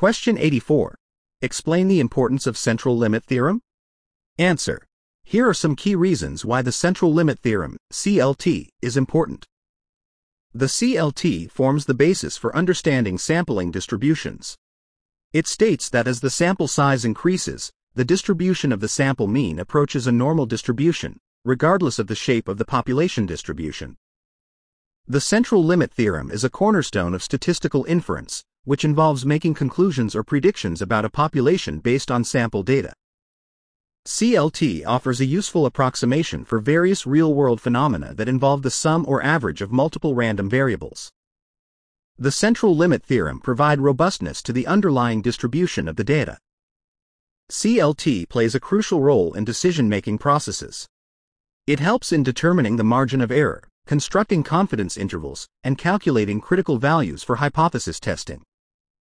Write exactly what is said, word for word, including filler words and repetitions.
Question eighty-four. Explain the importance of central limit theorem. Answer. Here are some key reasons why the central limit theorem, C L T, is important. The C L T forms the basis for understanding sampling distributions. It states that as the sample size increases, the distribution of the sample mean approaches a normal distribution, regardless of the shape of the population distribution. The central limit theorem is a cornerstone of statistical inference, which involves making conclusions or predictions about a population based on sample data. C L T offers a useful approximation for various real-world phenomena that involve the sum or average of multiple random variables. The central limit theorem provides robustness to the underlying distribution of the data. C L T plays a crucial role in decision-making processes. It helps in determining the margin of error, constructing confidence intervals, and calculating critical values for hypothesis testing.